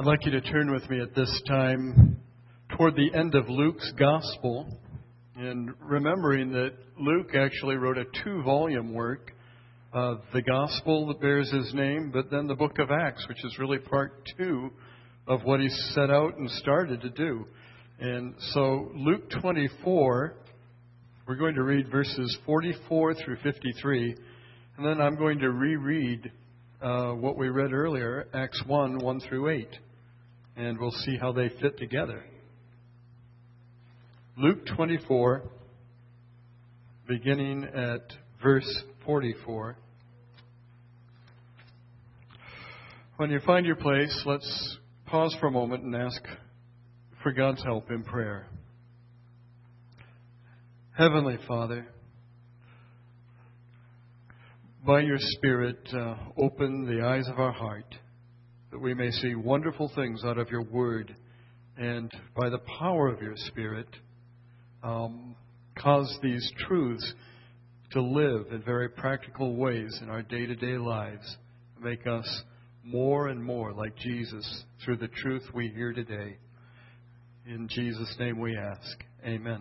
I'd like you to turn with me at this time toward the end of Luke's Gospel, and remembering that Luke actually wrote a 2-volume work of the Gospel that bears his name, but then the book of Acts, which is really part 2 of what he set out and started to do. And so Luke 24, we're going to read verses 44 through 53, and then I'm going to reread what we read earlier, Acts 1, 1 through 8. And we'll see how they fit together. Luke 24, beginning at verse 44. When you find your place, let's pause for a moment and ask for God's help in prayer. Heavenly Father, by your Spirit, open the eyes of our heart, that we may see wonderful things out of your word, and by the power of your Spirit, cause these truths to live in very practical ways in our day-to-day lives. Make us more and more like Jesus through the truth we hear today. In Jesus' name we ask. Amen.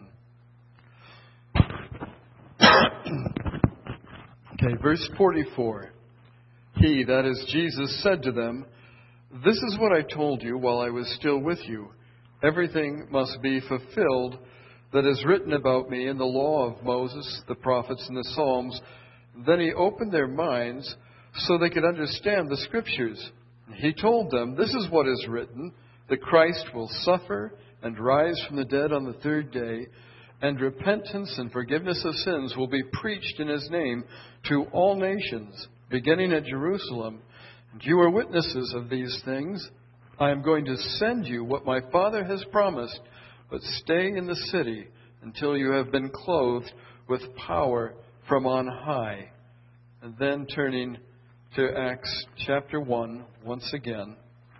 Okay, verse 44. He, that is Jesus, said to them, "This is what I told you while I was still with you. Everything must be fulfilled that is written about me in the law of Moses, the prophets, and the Psalms." Then he opened their minds so they could understand the Scriptures. He told them, "This is what is written, the Christ will suffer and rise from the dead on the third day, and repentance and forgiveness of sins will be preached in his name to all nations, beginning at Jerusalem. And you are witnesses of these things. I am going to send you what my Father has promised, but stay in the city until you have been clothed with power from on high." And then turning to Acts chapter 1 once again,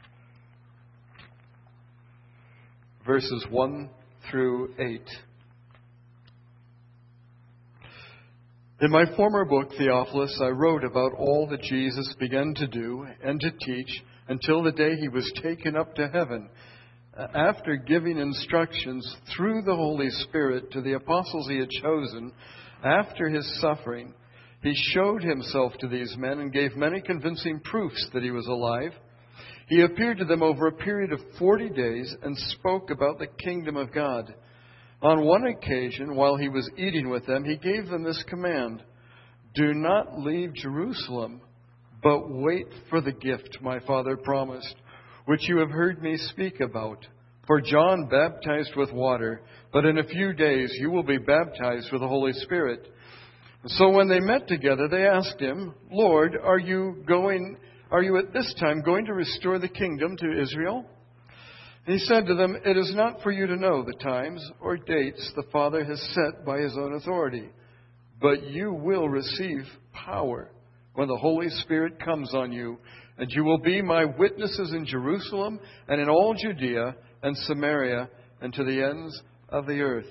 verses 1 through 8. In my former book, Theophilus, I wrote about all that Jesus began to do and to teach until the day he was taken up to heaven, after giving instructions through the Holy Spirit to the apostles he had chosen. After his suffering, he showed himself to these men and gave many convincing proofs that he was alive. He appeared to them over a period of 40 days and spoke about the kingdom of God. On one occasion, while he was eating with them, he gave them this command: "Do not leave Jerusalem, but wait for the gift my Father promised, which you have heard me speak about. For John baptized with water, but in a few days you will be baptized with the Holy Spirit." So when they met together, they asked him, "Lord, are you at this time going to restore the kingdom to Israel?" He said to them, "It is not for you to know the times or dates the Father has set by his own authority, but you will receive power when the Holy Spirit comes on you, and you will be my witnesses in Jerusalem and in all Judea and Samaria and to the ends of the earth."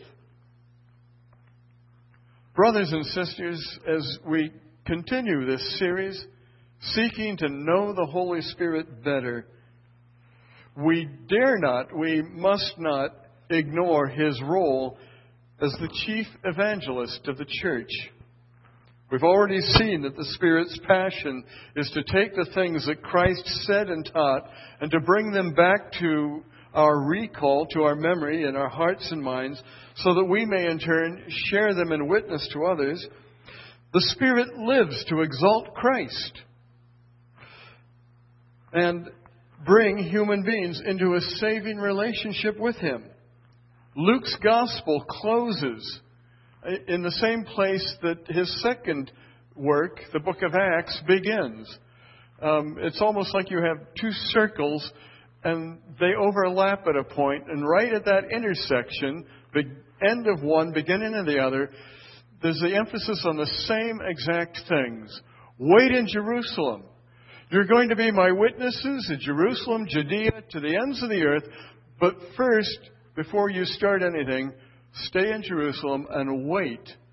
Brothers and sisters, as we continue this series, seeking to know the Holy Spirit better, we must not ignore his role as the chief evangelist of the church. We've already seen that the Spirit's passion is to take the things that Christ said and taught and to bring them back to our recall, to our memory in our hearts and minds, so that we may in turn share them and witness to others. The Spirit lives to exalt Christ and bring human beings into a saving relationship with him. Luke's gospel closes in the same place that his second work, the book of Acts, begins. It's almost like you have two circles and they overlap at a point, and right at that intersection, the end of one, beginning of the other, there's the emphasis on the same exact things. Wait in Jerusalem. You're going to be my witnesses in Jerusalem, Judea, to the ends of the earth. But first, before you start anything, stay in Jerusalem and wait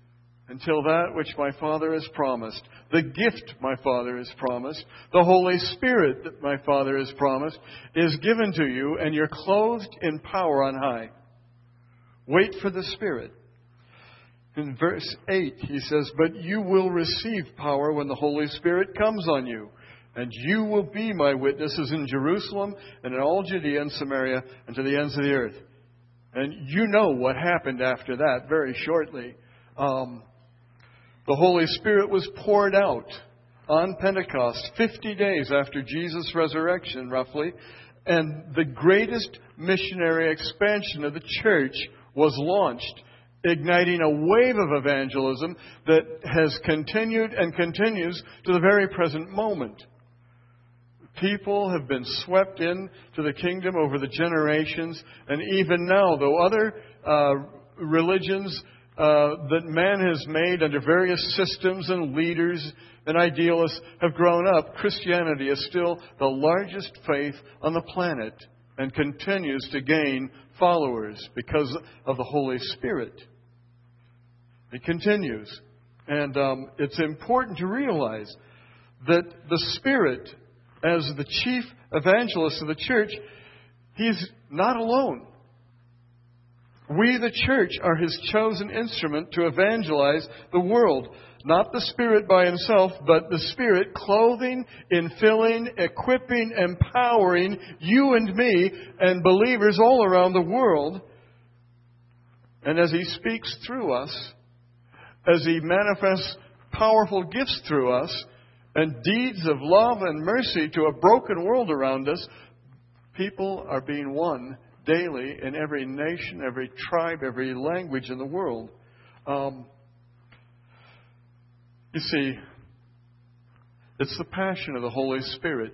until that which my Father has promised, the gift my Father has promised, the Holy Spirit that my Father has promised, is given to you, and you're clothed in power on high. Wait for the Spirit. In verse 8, he says, "But you will receive power when the Holy Spirit comes on you, and you will be my witnesses in Jerusalem and in all Judea and Samaria and to the ends of the earth." And you know what happened after that very shortly. The Holy Spirit was poured out on Pentecost, 50 days after Jesus' resurrection, roughly. And the greatest missionary expansion of the church was launched, igniting a wave of evangelism that has continued and continues to the very present moment. People have been swept into the kingdom over the generations, and even now, though other religions that man has made under various systems and leaders and idealists have grown up, Christianity is still the largest faith on the planet and continues to gain followers because of the Holy Spirit. It continues. And it's important to realize that the Spirit, as the chief evangelist of the church, He's not alone. We, the church, are His chosen instrument to evangelize the world. Not the Spirit by Himself, but the Spirit clothing, infilling, equipping, empowering you and me and believers all around the world. And as He speaks through us, as He manifests powerful gifts through us, and deeds of love and mercy to a broken world around us, people are being won daily in every nation, every tribe, every language in the world. You see, it's the passion of the Holy Spirit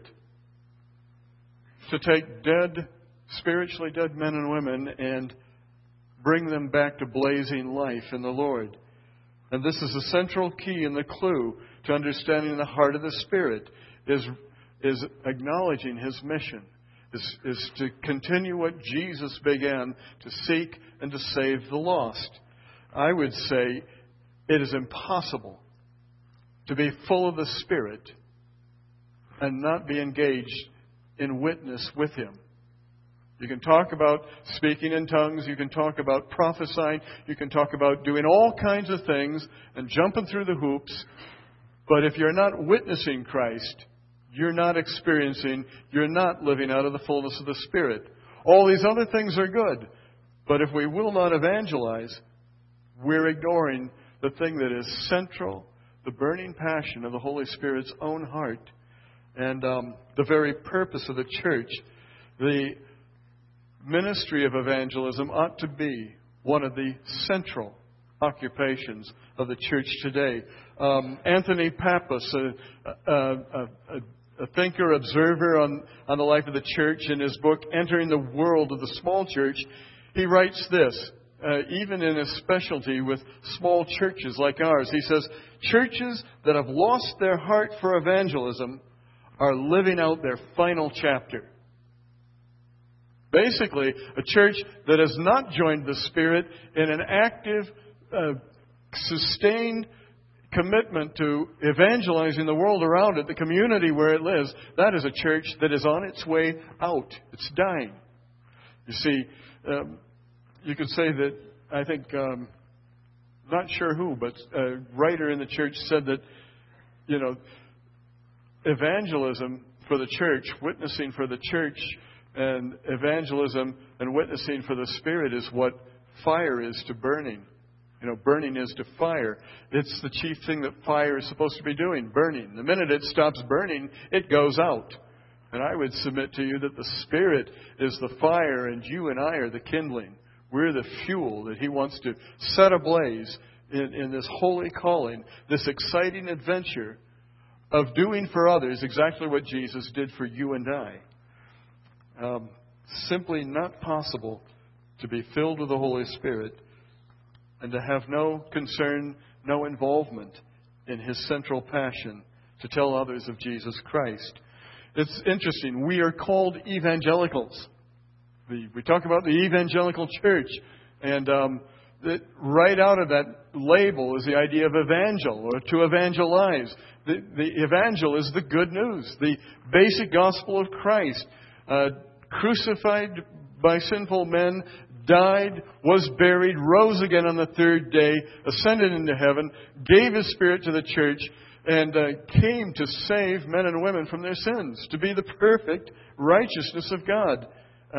to take spiritually dead men and women and bring them back to blazing life in the Lord. And this is the central key and the clue to understanding the heart of the Spirit, is acknowledging His mission, is to continue what Jesus began, to seek and to save the lost. I would say it is impossible to be full of the Spirit and not be engaged in witness with Him. You can talk about speaking in tongues, you can talk about prophesying, you can talk about doing all kinds of things and jumping through the hoops, but if you're not witnessing Christ, you're not living out of the fullness of the Spirit. All these other things are good, but if we will not evangelize, we're ignoring the thing that is central, the burning passion of the Holy Spirit's own heart, and the very purpose of the church. The ministry of evangelism ought to be one of the central occupations of the church today. Anthony Pappas, a thinker, observer on the life of the church, in his book, Entering the World of the Small Church, he writes this, even in his specialty with small churches like ours. He says, churches that have lost their heart for evangelism are living out their final chapter. Basically, a church that has not joined the Spirit in an active, sustained commitment to evangelizing the world around it, the community where it lives, that is a church that is on its way out. It's dying. You see, you could say that, I think, not sure who, but a writer in the church said that, evangelism for the church, witnessing for the church, and evangelism and witnessing for the Spirit is what fire is to burning. Burning is to fire. It's the chief thing that fire is supposed to be doing, burning. The minute it stops burning, it goes out. And I would submit to you that the Spirit is the fire and you and I are the kindling. We're the fuel that He wants to set ablaze in this holy calling, this exciting adventure of doing for others exactly what Jesus did for you and I. Simply not possible to be filled with the Holy Spirit and to have no concern, no involvement in His central passion to tell others of Jesus Christ. It's interesting. We are called evangelicals. We talk about the evangelical church, and that right out of that label is the idea of evangel, or to evangelize. The evangel is the good news, the basic gospel of Christ. Crucified by sinful men, died, was buried, rose again on the third day, ascended into heaven, gave His Spirit to the church, and came to save men and women from their sins, to be the perfect righteousness of God.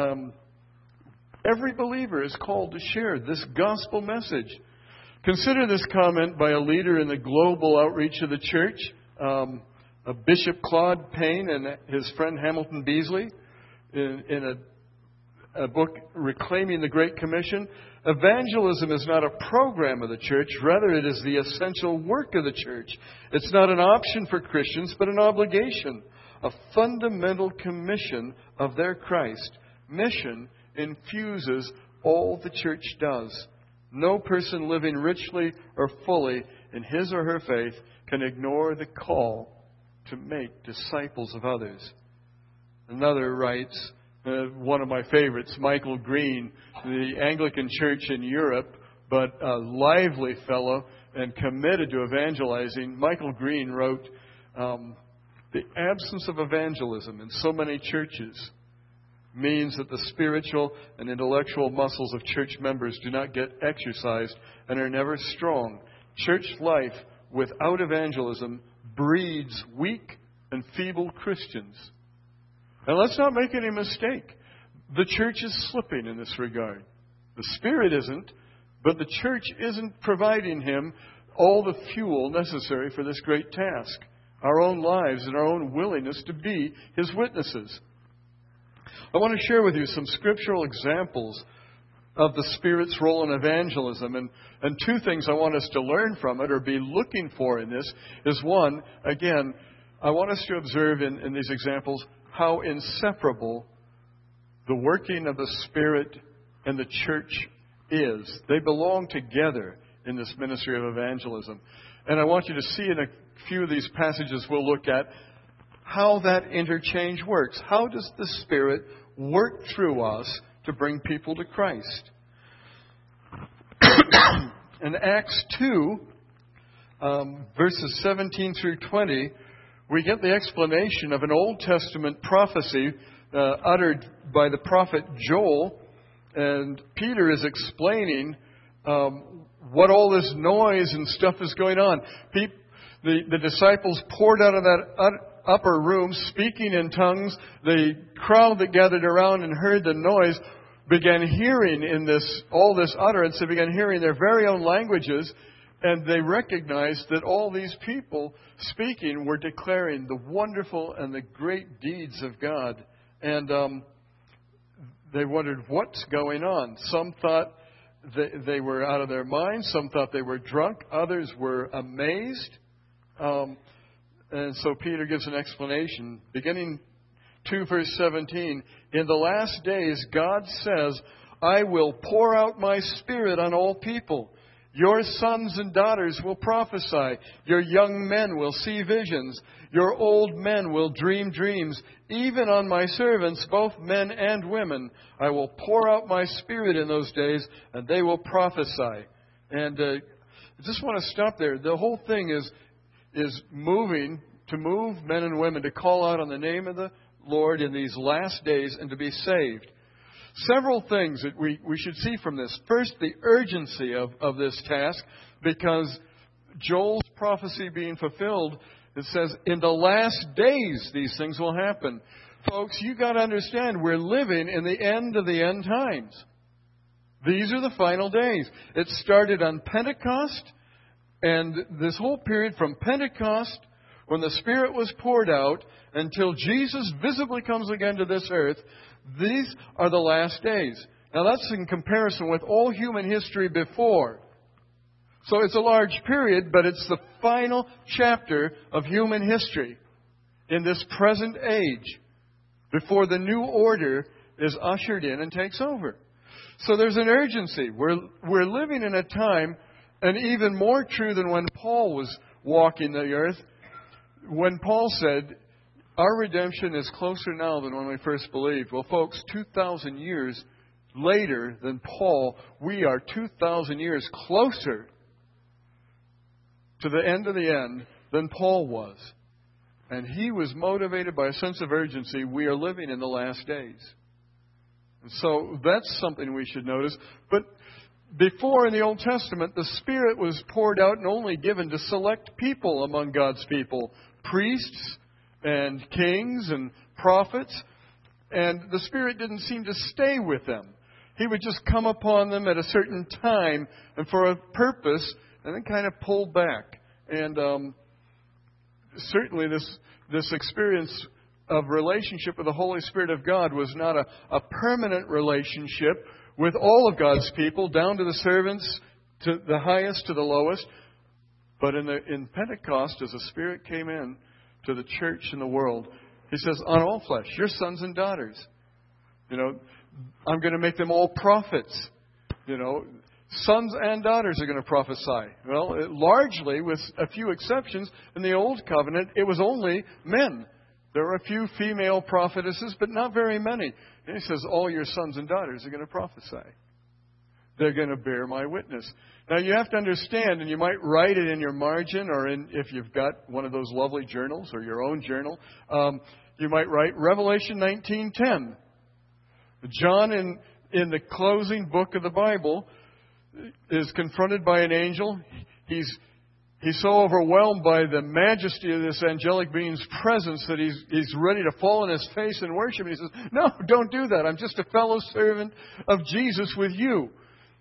Every believer is called to share this gospel message. Consider this comment by a leader in the global outreach of the church, Bishop Claude Payne and his friend Hamilton Beasley, in a book, Reclaiming the Great Commission. Evangelism is not a program of the church. Rather, it is the essential work of the church. It's not an option for Christians, but an obligation, a fundamental commission of their Christ. Mission infuses all the church does. No person living richly or fully in his or her faith can ignore the call to make disciples of others. Another writes, one of my favorites, Michael Green, the Anglican Church in Europe, but a lively fellow and committed to evangelizing. Michael Green wrote, the absence of evangelism in so many churches means that the spiritual and intellectual muscles of church members do not get exercised and are never strong. Church life without evangelism breeds weak and feeble Christians. And let's not make any mistake. The church is slipping in this regard. The Spirit isn't, but the church isn't providing Him all the fuel necessary for this great task. Our own lives and our own willingness to be His witnesses. I want to share with you some scriptural examples of the Spirit's role in evangelism. And two things I want us to learn from it or be looking for in this is, one, again, I want us to observe in these examples how inseparable the working of the Spirit and the church is. They belong together in this ministry of evangelism. And I want you to see in a few of these passages we'll look at how that interchange works. How does the Spirit work through us to bring people to Christ? In Acts 2, verses 17 through 20, we get the explanation of an Old Testament prophecy uttered by the prophet Joel. And Peter is explaining what all this noise and stuff is going on. The disciples poured out of that upper room speaking in tongues. The crowd that gathered around and heard the noise began hearing all this utterance. They began hearing their very own languages. And they recognized that all these people speaking were declaring the wonderful and the great deeds of God. And they wondered what's going on. Some thought they were out of their minds. Some thought they were drunk. Others were amazed. And so Peter gives an explanation. Beginning 2 verse 17, in the last days God says, I will pour out my Spirit on all people. Your sons and daughters will prophesy. Your young men will see visions. Your old men will dream dreams. Even on my servants, both men and women, I will pour out my Spirit in those days, and they will prophesy. And I just want to stop there. The whole thing is moving, to move men and women to call out on the name of the Lord in these last days and to be saved. Several things that we should see from this. First, the urgency of this task, because Joel's prophecy being fulfilled, it says, in the last days these things will happen. Folks, you got to understand, we're living in the end of the end times. These are the final days. It started on Pentecost, and this whole period from Pentecost, when the Spirit was poured out, until Jesus visibly comes again to this earth, these are the last days. Now that's in comparison with all human history before. So it's a large period, but it's the final chapter of human history in this present age before the new order is ushered in and takes over. So there's an urgency. We're living in a time, and even more true than when Paul was walking the earth, when Paul said, our redemption is closer now than when we first believed. Well, folks, 2,000 years later than Paul, we are 2,000 years closer to the end of the end than Paul was. And he was motivated by a sense of urgency. We are living in the last days. And so that's something we should notice. But before in the Old Testament, the Spirit was poured out and only given to select people among God's people. Priests and kings and prophets. And the Spirit didn't seem to stay with them. He would just come upon them at a certain time and for a purpose, and then kind of pull back. And certainly this experience of relationship with the Holy Spirit of God was not a permanent relationship with all of God's people, down to the servants, to the highest to the lowest. But in Pentecost, as the Spirit came in to the church in the world, He says, on all flesh, your sons and daughters. I'm going to make them all prophets. Sons and daughters are going to prophesy. Well, largely, with a few exceptions, in the Old Covenant, it was only men. There were a few female prophetesses, but not very many. And He says, all your sons and daughters are going to prophesy. They're going to bear my witness. Now, you have to understand, and you might write it in your margin, or if you've got one of those lovely journals, or your own journal, you might write Revelation 19:10. John, in the closing book of the Bible, is confronted by an angel. He's so overwhelmed by the majesty of this angelic being's presence that he's ready to fall on his face and worship. And he says, no, don't do that. I'm just a fellow servant of Jesus with you.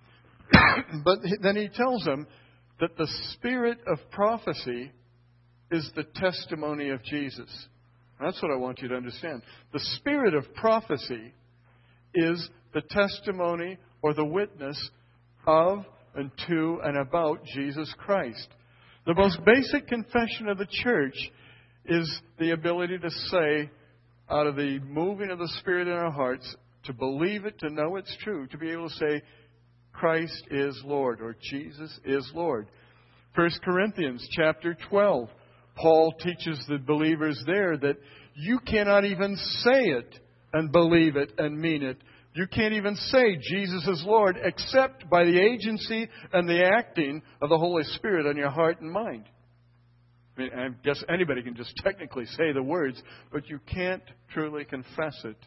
But then he tells them that the spirit of prophecy is the testimony of Jesus. That's what I want you to understand. The spirit of prophecy is the testimony or the witness of and to and about Jesus Christ. The most basic confession of the church is the ability to say, out of the moving of the Spirit in our hearts, to believe it, to know it's true, to be able to say, Christ is Lord, or Jesus is Lord. 1 Corinthians chapter 12, Paul teaches the believers there that you cannot even say it and believe it and mean it. You can't even say Jesus is Lord except by the agency and the acting of the Holy Spirit on your heart and mind. I guess anybody can just technically say the words, but you can't truly confess it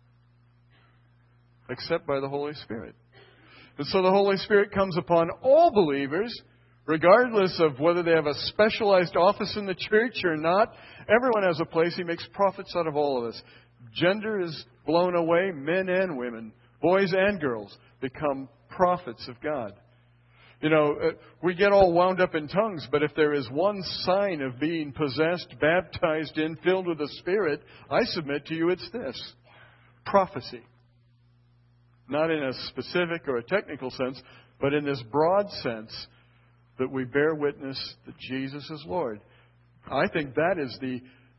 except by the Holy Spirit. And so the Holy Spirit comes upon all believers, regardless of whether they have a specialized office in the church or not. Everyone has a place. He makes prophets out of all of us. Gender is blown away. Men and women, boys and girls, become prophets of God. We get all wound up in tongues, but if there is one sign of being possessed, baptized in, filled with the Spirit, I submit to you it's this: prophecy. Not in a specific or a technical sense, but in this broad sense that we bear witness that Jesus is Lord. I think that is the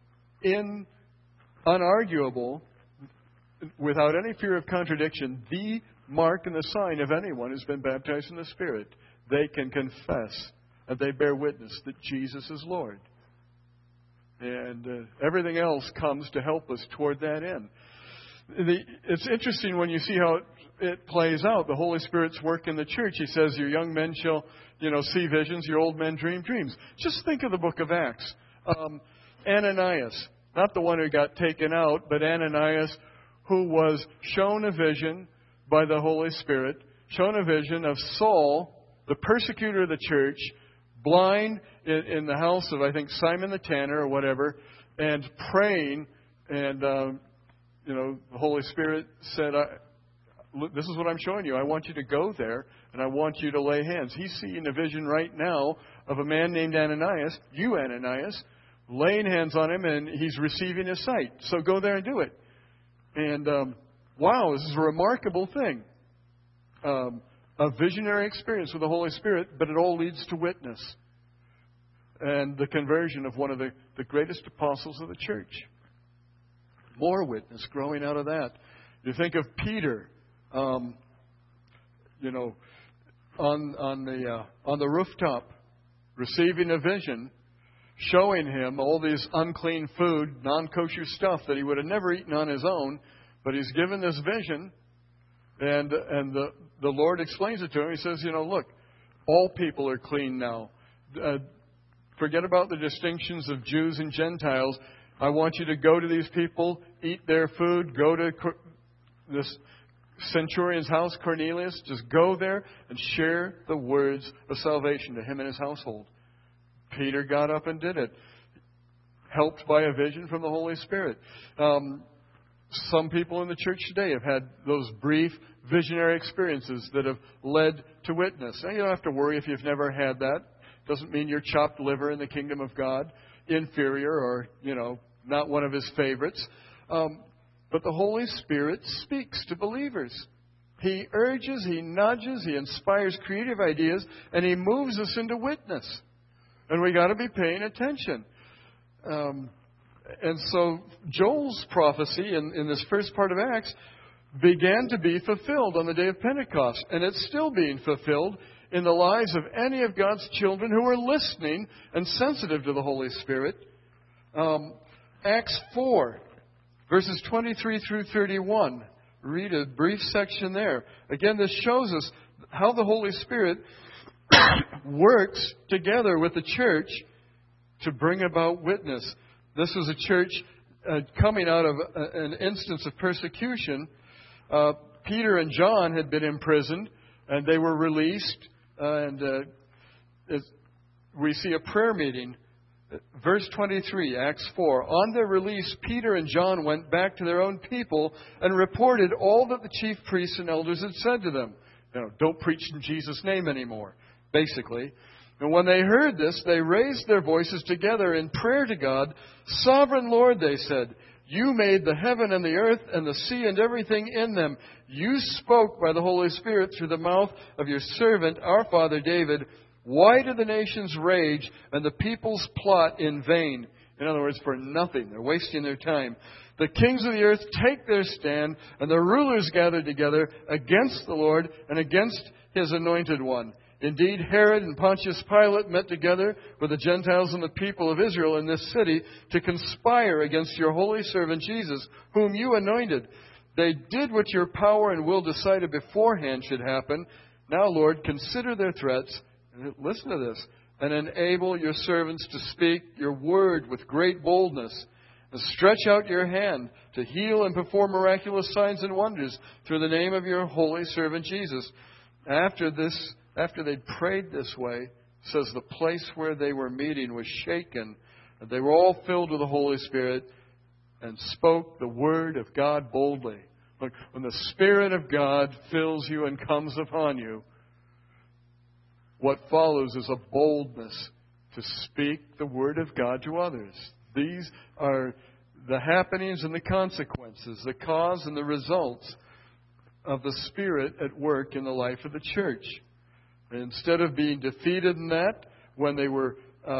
unarguable, without any fear of contradiction, the mark and the sign of anyone who's been baptized in the Spirit. They can confess and they bear witness that Jesus is Lord. And everything else comes to help us toward that end. It's interesting when you see how it plays out. The Holy Spirit's work in the church. He says, your young men shall, see visions. Your old men dream dreams. Just think of the book of Acts. Ananias, not the one who got taken out, but Ananias, who was shown a vision by the Holy Spirit, shown a vision of Saul, the persecutor of the church, blind in the house of, I think, Simon the Tanner or whatever, and praying. And, the Holy Spirit said, this is what I'm showing you. I want you to go there, and I want you to lay hands. He's seeing a vision right now of a man named Ananias, Ananias, laying hands on him, and he's receiving his sight. So go there and do it. And, wow, this is a remarkable thing. A visionary experience with the Holy Spirit, but it all leads to witness. And the conversion of one of the greatest apostles of the church. More witness growing out of that. You think of Peter, on the rooftop, receiving a vision, showing him all these unclean food, non-kosher stuff that he would have never eaten on his own, but he's given this vision And the Lord explains it to him. He says, look, all people are clean now. Forget about the distinctions of Jews and Gentiles. I want you to go to these people, eat their food, go to this centurion's house, Cornelius. Just go there and share the words of salvation to him and his household. Peter got up and did it, helped by a vision from the Holy Spirit. Some people in the church today have had those brief visionary experiences that have led to witness. Now, you don't have to worry if you've never had that. Doesn't mean you're chopped liver in the kingdom of God, inferior or, not one of his favorites. But the Holy Spirit speaks to believers. He urges, he nudges, he inspires creative ideas, and he moves us into witness. And we got to be paying attention. And so Joel's prophecy in this first part of Acts began to be fulfilled on the day of Pentecost. And it's still being fulfilled in the lives of any of God's children who are listening and sensitive to the Holy Spirit. Acts 4, verses 23 through 31. Read a brief section there. Again, this shows us how the Holy Spirit works together with the church to bring about witness. This was a church coming out of an instance of persecution. Peter and John had been imprisoned, and they were released. We see a prayer meeting. Verse 23, Acts 4. On their release, Peter and John went back to their own people and reported all that the chief priests and elders had said to them. Don't preach in Jesus' name anymore, basically. And when they heard this, they raised their voices together in prayer to God. Sovereign Lord, they said, you made the heaven and the earth and the sea and everything in them. You spoke by the Holy Spirit through the mouth of your servant, our father David. Why do the nations rage and the peoples plot in vain? In other words, for nothing. They're wasting their time. The kings of the earth take their stand, and the rulers gather together against the Lord and against his anointed one. Indeed, Herod and Pontius Pilate met together with the Gentiles and the people of Israel in this city to conspire against your holy servant Jesus, whom you anointed. They did what your power and will decided beforehand should happen. Now, Lord, consider their threats. Listen to this. And enable your servants to speak your word with great boldness. And stretch out your hand to heal and perform miraculous signs and wonders through the name of your holy servant Jesus. After they prayed this way, it says the place where they were meeting was shaken. And they were all filled with the Holy Spirit and spoke the word of God boldly. Look, when the Spirit of God fills you and comes upon you, what follows is a boldness to speak the word of God to others. These are the happenings and the consequences, the cause and the results of the Spirit at work in the life of the church. Instead of being defeated in that, when they were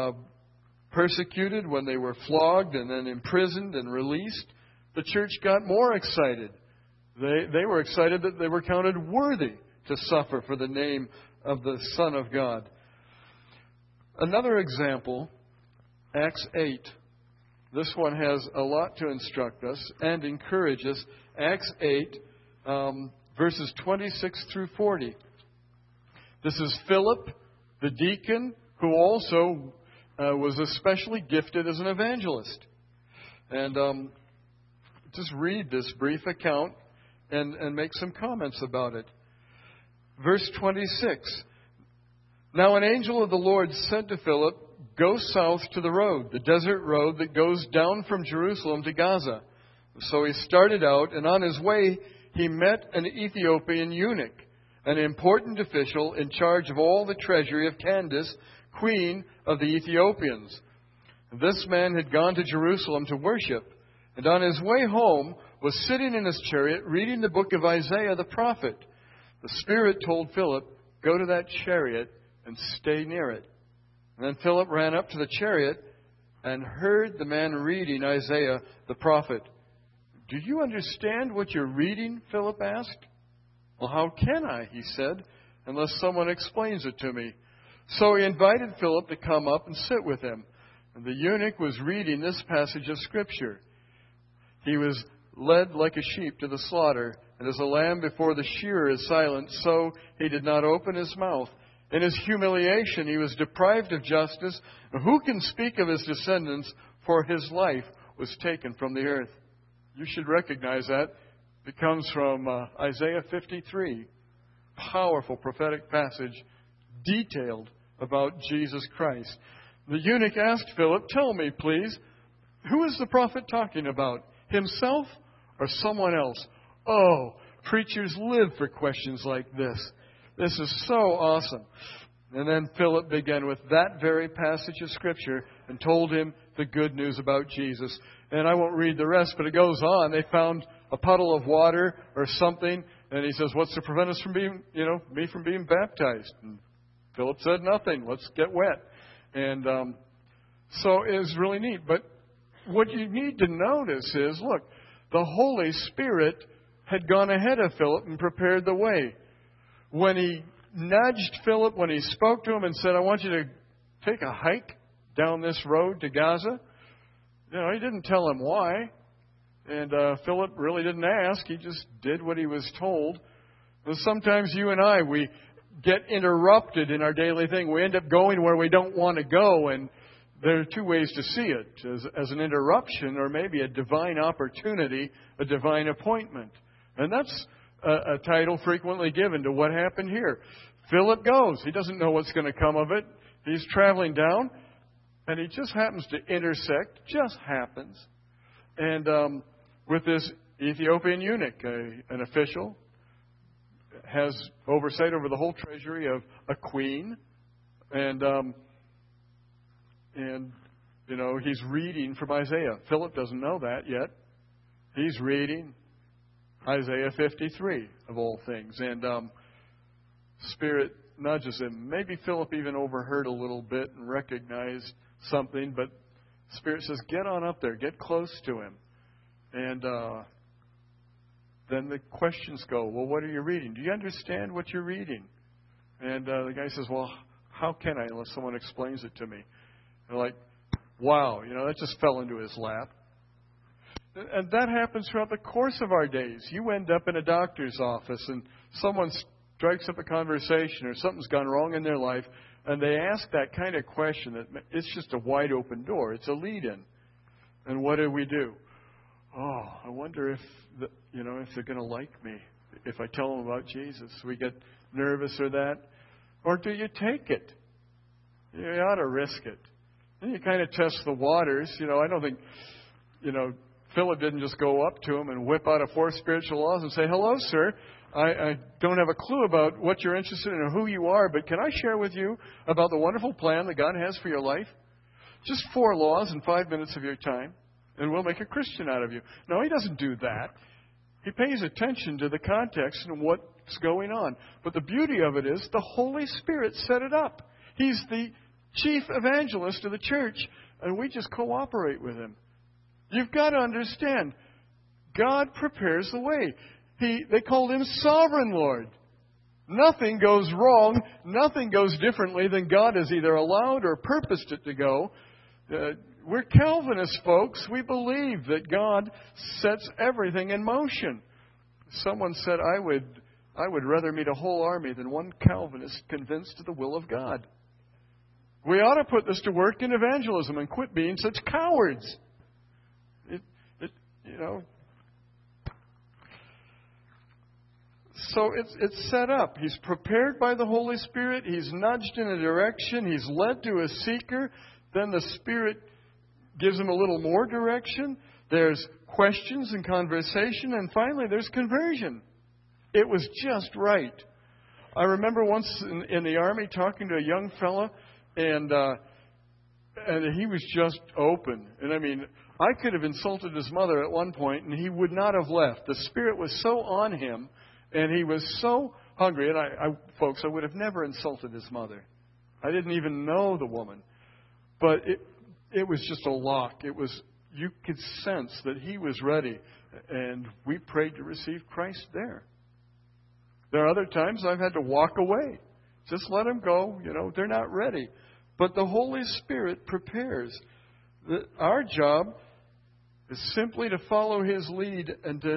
persecuted, when they were flogged and then imprisoned and released, the church got more excited. They were excited that they were counted worthy to suffer for the name of the Son of God. Another example, Acts 8. This one has a lot to instruct us and encourage us. Acts 8, verses 26 through 40. This is Philip, the deacon, who also was especially gifted as an evangelist. And just read this brief account and make some comments about it. Verse 26. Now an angel of the Lord said to Philip, go south to the road, the desert road that goes down from Jerusalem to Gaza. So he started out, and on his way he met an Ethiopian eunuch, an important official in charge of all the treasury of Candace, queen of the Ethiopians. This man had gone to Jerusalem to worship, and on his way home was sitting in his chariot reading the book of Isaiah the prophet. The Spirit told Philip, go to that chariot and stay near it. And then Philip ran up to the chariot and heard the man reading Isaiah the prophet. Do you understand what you're reading? Philip asked. Well, how can I, he said, unless someone explains it to me. So he invited Philip to come up and sit with him. And the eunuch was reading this passage of Scripture. He was led like a sheep to the slaughter, And as a lamb before the shearer is silent, so he did not open his mouth. In his humiliation, he was deprived of justice. And who can speak of his descendants? For his life was taken from the earth. You should recognize that. It comes from Isaiah 53. Powerful prophetic passage, detailed about Jesus Christ. The eunuch asked Philip, "Tell me, please, who is the prophet talking about? Himself or someone else?" Oh, preachers live for questions like this. This is so awesome. And then Philip began with that very passage of Scripture and told him the good news about Jesus. And I won't read the rest, but it goes on. They found a puddle of water or something, and he says, "What's to prevent us from being, me from being baptized?" And Philip said, "Nothing. Let's get wet." And so it was really neat. But what you need to notice is, look, the Holy Spirit had gone ahead of Philip and prepared the way. When he nudged Philip, when he spoke to him and said, "I want you to take a hike down this road to Gaza," he didn't tell him why. And Philip really didn't ask. He just did what he was told. And sometimes you and I, we get interrupted in our daily thing. We end up going where we don't want to go. And there are two ways to see it, as an interruption or maybe a divine opportunity, a divine appointment. And that's a title frequently given to what happened here. Philip goes. He doesn't know what's going to come of it. He's traveling down, and he just happens to intersect, just happens, and with this Ethiopian eunuch, an official, has oversight over the whole treasury of a queen, and he's reading from Isaiah. Philip doesn't know that yet. He's reading Isaiah 53, of all things. And Spirit nudges him. Maybe Philip even overheard a little bit and recognized something, but Spirit says, "Get on up there. Get close to him." And then the questions go, "Well, what are you reading? Do you understand what you're reading?" And the guy says, "Well, how can I unless someone explains it to me?" They're like, wow, that just fell into his lap. And that happens throughout the course of our days. You end up in a doctor's office and someone strikes up a conversation or something's gone wrong in their life, and they ask that kind of question that it's just a wide open door. It's a lead-in. And what do? Oh, I wonder if they're going to like me if I tell them about Jesus. We get nervous or that. Or do you take it? You ought to risk it. And you kind of test the waters. I don't think, Philip didn't just go up to him and whip out a 4 spiritual laws and say, "Hello, sir. I don't have a clue about what you're interested in or who you are, but can I share with you about the wonderful plan that God has for your life? Just 4 laws in 5 minutes of your time, and we'll make a Christian out of you." No, he doesn't do that. He pays attention to the context and what's going on. But the beauty of it is the Holy Spirit set it up. He's the chief evangelist of the church, and we just cooperate with him. You've got to understand, God prepares the way. They called him Sovereign Lord. Nothing goes wrong, nothing goes differently than God has either allowed or purposed it to go. We're Calvinist folks. We believe that God sets everything in motion. Someone said, I would rather meet a whole army than one Calvinist convinced of the will of God. We ought to put this to work in evangelism and quit being such cowards. So it's set up. He's prepared by the Holy Spirit. He's nudged in a direction. He's led to a seeker. Then the Spirit gives him a little more direction. There's questions and conversation. And finally, there's conversion. It was just right. I remember once in the Army talking to a young fella, and he was just open. And I could have insulted his mother at one point, and he would not have left. The Spirit was so on him, and he was so hungry. And I would have never insulted his mother. I didn't even know the woman. But it was just a lock. You could sense that he was ready. And we prayed to receive Christ there. There are other times I've had to walk away. Just let them go. They're not ready. But the Holy Spirit prepares. Our job is simply to follow his lead and to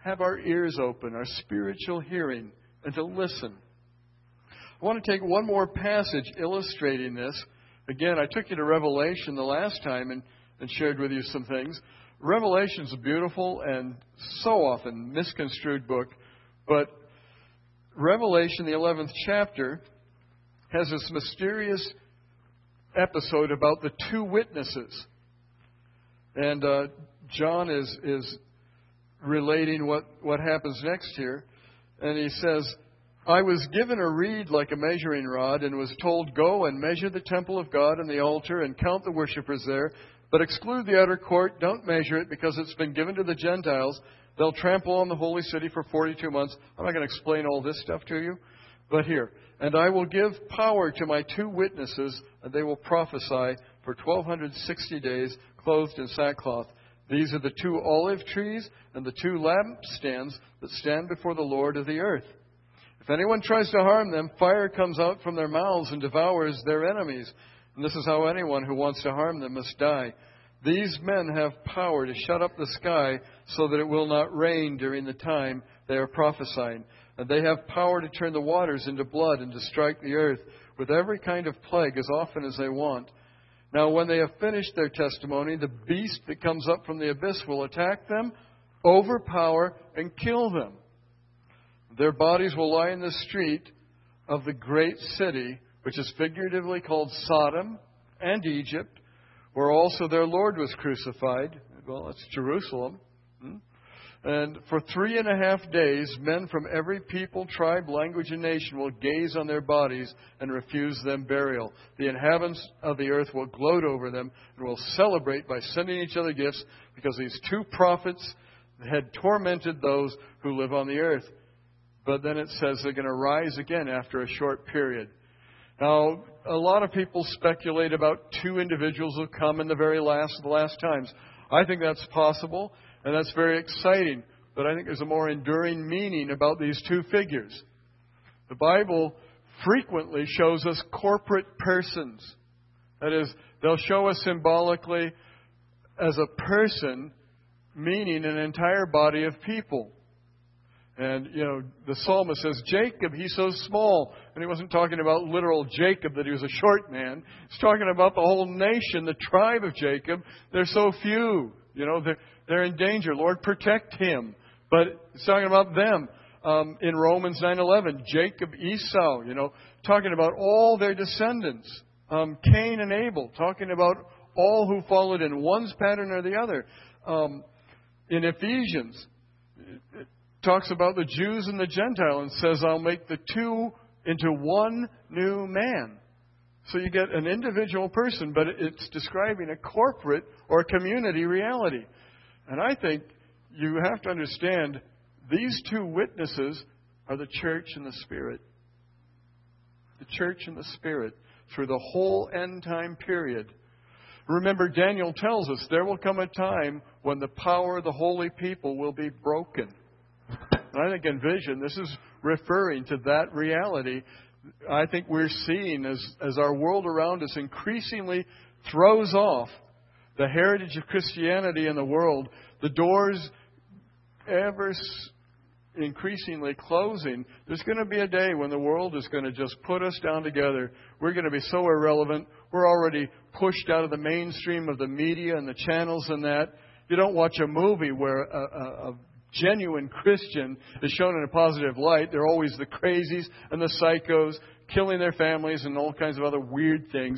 have our ears open, our spiritual hearing, and to listen. I want to take one more passage illustrating this. Again, I took you to Revelation the last time and shared with you some things. Revelation's a beautiful and so often misconstrued book, but Revelation, the 11th chapter, has this mysterious episode about the two witnesses. And John is relating what happens next here. And he says, I was given a reed like a measuring rod and was told, go and measure the temple of God and the altar and count the worshippers there, but exclude the outer court. Don't measure it because it's been given to the Gentiles. They'll trample on the holy city for 42 months. I'm not going to explain all this stuff to you, but here. And I will give power to my two witnesses, and they will prophesy for 1,260 days, clothed in sackcloth. These are the two olive trees and the two lampstands that stand before the Lord of the earth. If anyone tries to harm them, fire comes out from their mouths and devours their enemies. And this is how anyone who wants to harm them must die. These men have power to shut up the sky so that it will not rain during the time they are prophesying. And they have power to turn the waters into blood and to strike the earth with every kind of plague as often as they want. Now, when they have finished their testimony, the beast that comes up from the abyss will attack them, overpower, and kill them. Their bodies will lie in the street of the great city, which is figuratively called Sodom and Egypt, where also their Lord was crucified. Well, that's Jerusalem. And for 3.5 days, men from every people, tribe, language, and nation will gaze on their bodies and refuse them burial. The inhabitants of the earth will gloat over them and will celebrate by sending each other gifts because these two prophets had tormented those who live on the earth. But then it says they're going to rise again after a short period. Now, a lot of people speculate about two individuals who come in the very last of the last times. I think that's possible, and that's very exciting. But I think there's a more enduring meaning about these two figures. The Bible frequently shows us corporate persons. That is, they'll show us symbolically as a person, meaning an entire body of people. And, the psalmist says, Jacob, he's so small. And he wasn't talking about literal Jacob, that he was a short man. He's talking about the whole nation, the tribe of Jacob. They're so few. They're in danger. Lord, protect him. But it's talking about them. In Romans 9:11, Jacob, Esau, talking about all their descendants. Cain and Abel, talking about all who followed in one's pattern or the other. In Ephesians, it talks about the Jews and the Gentile and says, I'll make the two into one new man. So you get an individual person, but it's describing a corporate or community reality. And I think you have to understand these two witnesses are the church and the Spirit. The church and the Spirit through the whole end time period. Remember, Daniel tells us there will come a time when the power of the holy people will be broken. And I think in vision, this is referring to that reality. I think we're seeing as our world around us increasingly throws off the heritage of Christianity in the world, the doors ever increasingly closing. There's going to be a day when the world is going to just put us down together. We're going to be so irrelevant. We're already pushed out of the mainstream of the media and the channels and that. You don't watch a movie where a genuine Christian is shown in a positive light. They're always the crazies and the psychos, killing their families and all kinds of other weird things.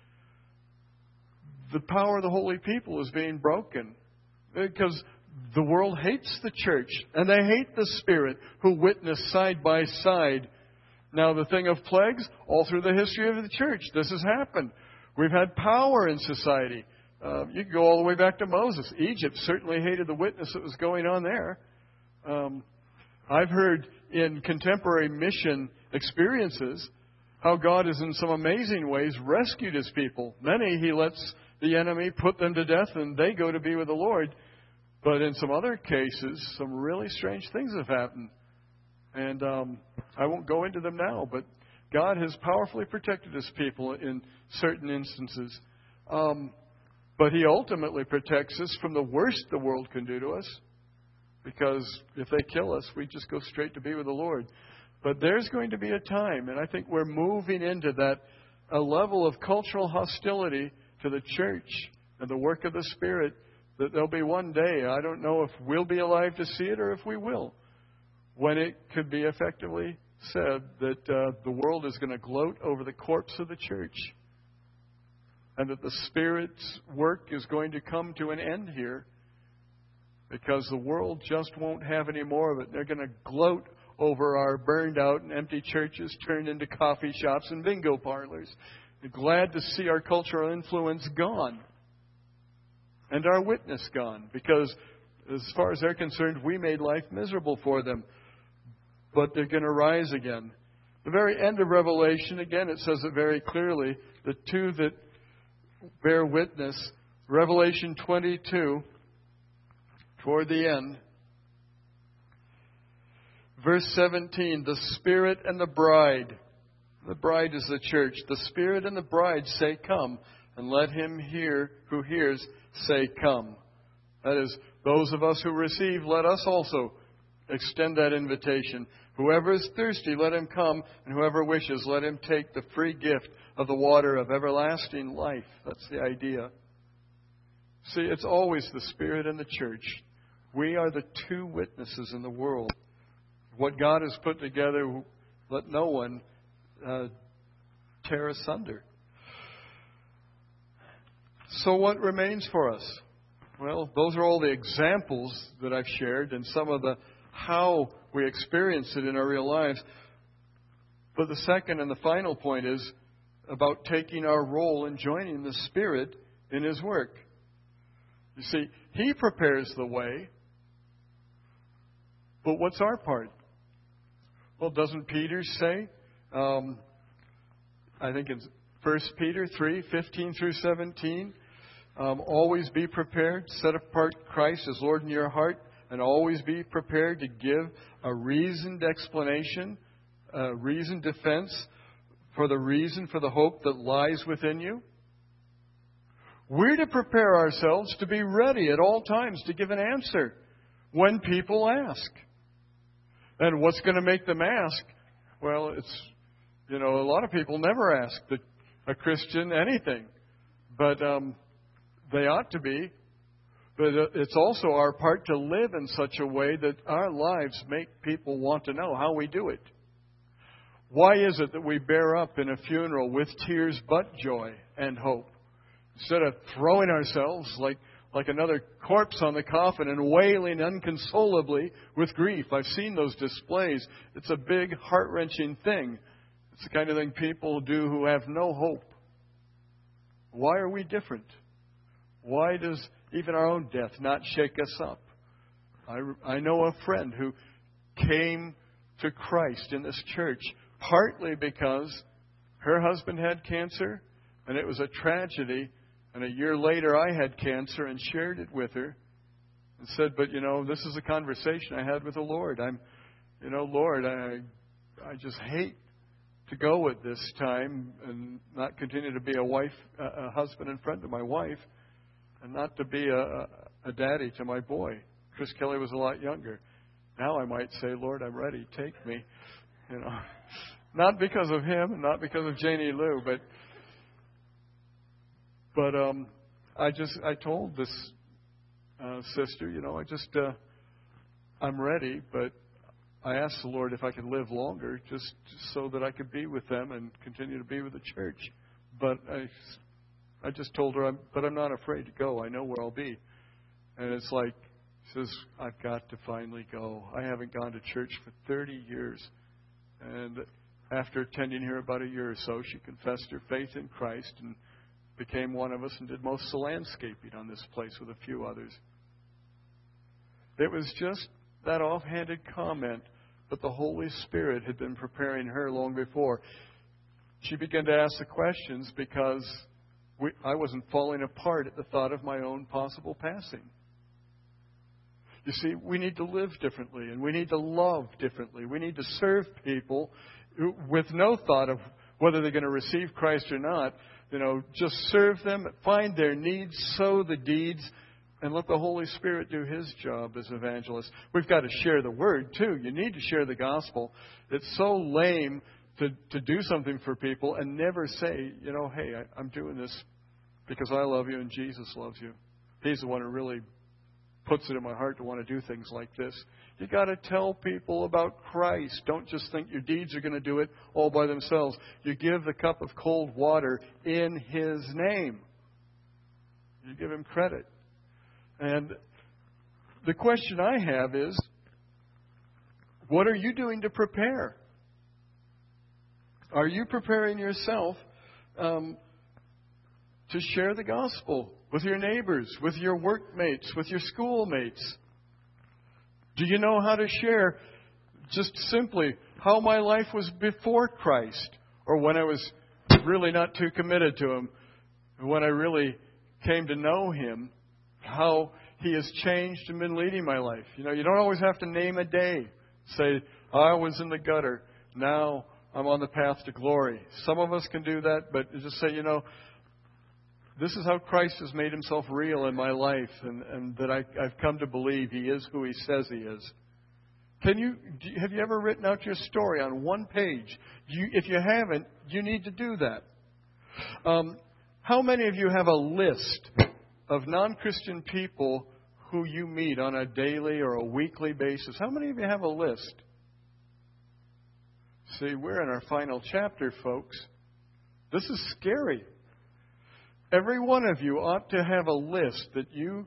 The power of the holy people is being broken because the world hates the church and they hate the Spirit who witness side by side. Now, the thing of plagues, all through the history of the church, this has happened. We've had power in society. You can go all the way back to Moses. Egypt certainly hated the witness that was going on there. I've heard in contemporary mission experiences how God has in some amazing ways rescued His people. Many He lets the enemy put them to death and they go to be with the Lord. But in some other cases, some really strange things have happened. And I won't go into them now, but God has powerfully protected His people in certain instances. But He ultimately protects us from the worst the world can do to us. because if they kill us, we just go straight to be with the Lord. But there's going to be a time, and I think we're moving into that, a level of cultural hostility to the church and the work of the Spirit, that there'll be one day, I don't know if we'll be alive to see it or if we will, when it could be effectively said that the world is going to gloat over the corpse of the church, and that the Spirit's work is going to come to an end here, because the world just won't have any more of it. They're going to gloat over our burned out and empty churches turned into coffee shops and bingo parlors. They're glad to see our cultural influence gone and our witness gone, because as far as they're concerned, we made life miserable for them. But they're going to rise again. The very end of Revelation, again, it says it very clearly, the two that bear witness, Revelation 22, toward the end, verse 17, the Spirit and the bride. The bride is the church. The Spirit and the bride say, come, and let him who hears say, come. That is, those of us who receive, let us also extend that invitation. Whoever is thirsty, let him come, and whoever wishes, let him take the free gift of the water of everlasting life. That's the idea. See, it's always the Spirit and the church. We are the two witnesses in the world. What God has put together, let no one tear asunder. So what remains for us? Well, those are all the examples that I've shared and some of the how we experience it in our real lives. But the second and the final point is about taking our role and joining the Spirit in His work. You see, He prepares the way, but what's our part? Well, doesn't Peter say, I think it's 1 Peter 3, 15 through 17, always be prepared, set apart Christ as Lord in your heart, and always be prepared to give a reasoned explanation, a reasoned defense for the hope that lies within you. We're to prepare ourselves to be ready at all times to give an answer when people ask. And what's going to make them ask? Well, it's, a lot of people never ask a Christian anything. But they ought to be. But it's also our part to live in such a way that our lives make people want to know how we do it. Why is it that we bear up in a funeral with tears but joy and hope? Instead of throwing ourselves like another corpse on the coffin and wailing inconsolably with grief. I've seen those displays. It's a big, heart-wrenching thing. It's the kind of thing people do who have no hope. Why are we different? Why does even our own death not shake us up? I know a friend who came to Christ in this church partly because her husband had cancer, and it was a tragedy. And a year later, I had cancer and shared it with her and said, but, this is a conversation I had with the Lord. Lord, I just hate to go at this time and not continue to be a husband and friend to my wife, and not to be a daddy to my boy. Chris Kelly was a lot younger. Now I might say, Lord, I'm ready. Take me. Not because of him and not because of Janie Lou, but I told this sister, I'm ready, but I asked the Lord if I could live longer just so that I could be with them and continue to be with the church. But I just told her, but I'm not afraid to go. I know where I'll be. And it's like, she says, I've got to finally go. I haven't gone to church for 30 years. And after attending here about a year or so, she confessed her faith in Christ and became one of us and did most of the landscaping on this place with a few others. It was just that offhanded comment, but the Holy Spirit had been preparing her long before. She began to ask the questions because I wasn't falling apart at the thought of my own possible passing. You see, we need to live differently, and we need to love differently. We need to serve people with no thought of whether they're going to receive Christ or not. Just serve them, find their needs, sow the deeds, and let the Holy Spirit do His job as evangelist. We've got to share the word, too. You need to share the gospel. It's so lame to do something for people and never say, hey, I'm doing this because I love you and Jesus loves you. He's the one who really puts it in my heart to want to do things like this. You got to tell people about Christ. Don't just think your deeds are going to do it all by themselves. You give the cup of cold water in His name. You give Him credit. And the question I have is, what are you doing to prepare? Are you preparing yourself to share the gospel with your neighbors, with your workmates, with your schoolmates? Do you know how to share just simply how my life was before Christ, or when I was really not too committed to Him, when I really came to know Him, how He has changed and been leading my life? You don't always have to name a day. Say, I was in the gutter. Now I'm on the path to glory. Some of us can do that, but just say, this is how Christ has made Himself real in my life, and that I've come to believe He is who He says He is. Have you ever written out your story on one page? If you haven't, you need to do that. How many of you have a list of non-Christian people who you meet on a daily or a weekly basis? How many of you have a list? See, we're in our final chapter, folks. This is scary. Every one of you ought to have a list that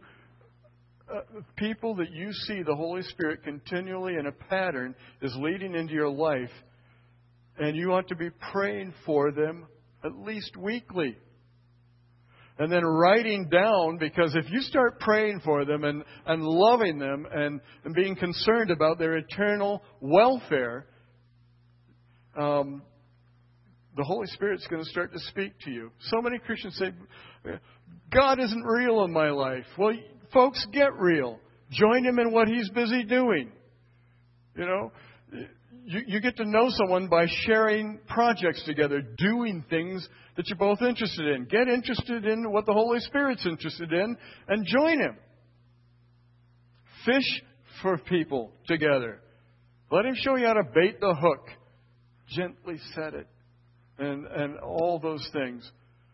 people that you see the Holy Spirit continually in a pattern is leading into your life, and you ought to be praying for them at least weekly. And then writing down, because if you start praying for them and loving them and being concerned about their eternal welfare, the Holy Spirit's going to start to speak to you. So many Christians say, God isn't real in my life. Well, folks, get real. Join Him in what He's busy doing. You get to know someone by sharing projects together, doing things that you're both interested in. Get interested in what the Holy Spirit's interested in and join Him. Fish for people together. Let Him show you how to bait the hook. Gently set it. And all those things.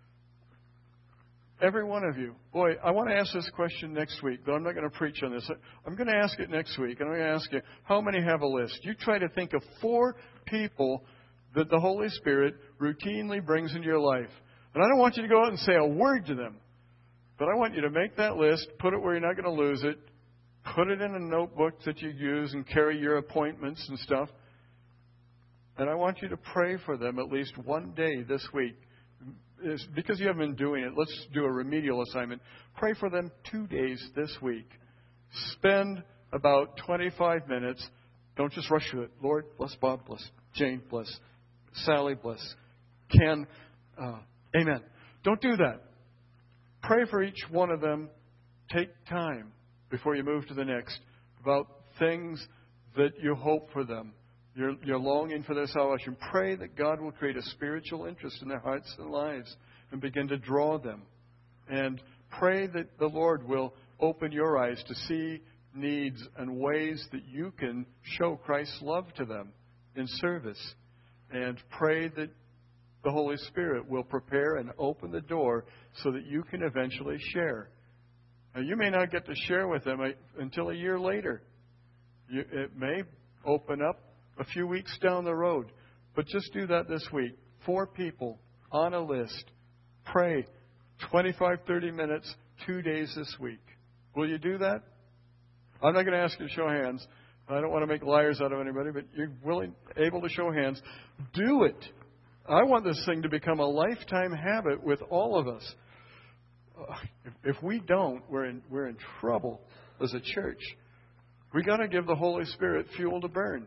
Every one of you. Boy, I want to ask this question next week, though I'm not going to preach on this. I'm going to ask it next week, and I'm going to ask you, how many have a list? You try to think of 4 people that the Holy Spirit routinely brings into your life. And I don't want you to go out and say a word to them, but I want you to make that list, put it where you're not going to lose it, put it in a notebook that you use and carry your appointments and stuff. And I want you to pray for them at least one day this week. Because you haven't been doing it, let's do a remedial assignment. Pray for them 2 days this week. Spend about 25 minutes. Don't just rush through it. Lord, bless Bob, bless Jane, bless Sally, bless Ken. Amen. Don't do that. Pray for each one of them. Take time before you move to the next about things that you hope for them. You're longing for their salvation. Pray that God will create a spiritual interest in their hearts and lives and begin to draw them. And pray that the Lord will open your eyes to see needs and ways that you can show Christ's love to them in service. And pray that the Holy Spirit will prepare and open the door so that you can eventually share. Now, you may not get to share with them until a year later. It may open up a few weeks down the road. But just do that this week. 4 people on a list. Pray 25, 30 minutes, 2 days this week. Will you do that? I'm not going to ask you to show hands. I don't want to make liars out of anybody, but you're able to show hands. Do it. I want this thing to become a lifetime habit with all of us. If we don't, we're in trouble as a church. We got to give the Holy Spirit fuel to burn.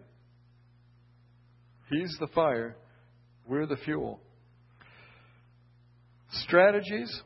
He's the fire. We're the fuel. Strategies.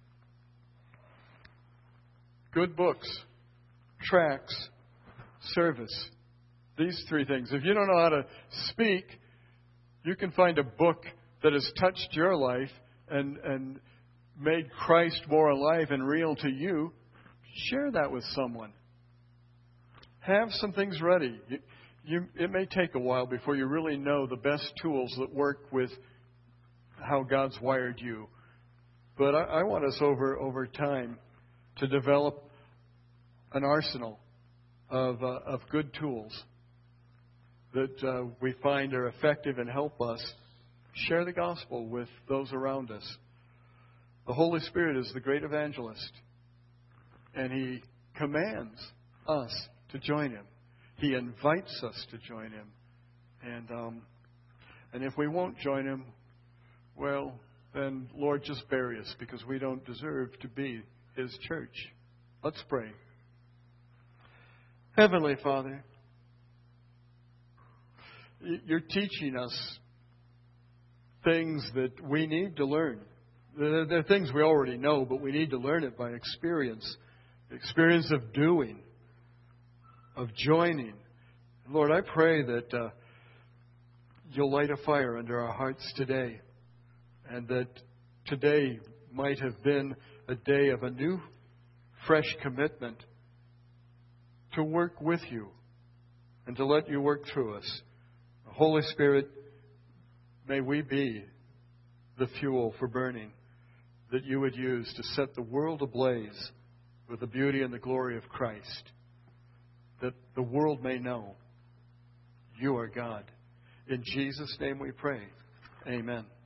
Good books. Tracts. Service. These 3 things. If you don't know how to speak, you can find a book that has touched your life and made Christ more alive and real to you. share that with someone. Have some things ready. It may take a while before you really know the best tools that work with how God's wired you. But I want us over time to develop an arsenal of good tools that we find are effective and help us share the gospel with those around us. The Holy Spirit is the great evangelist, and He commands us to join Him. He invites us to join Him. And if we won't join Him, well, then, Lord, just bury us, because we don't deserve to be His church. Let's pray. Heavenly Father, You're teaching us things that we need to learn. They're things we already know, but we need to learn it by experience. The experience of doing, of joining. Lord, I pray that You'll light a fire under our hearts today, and that today might have been a day of a new, fresh commitment to work with You and to let You work through us. Holy Spirit, may we be the fuel for burning that You would use to set the world ablaze with the beauty and the glory of Christ, that the world may know You are God. In Jesus' name we pray. Amen.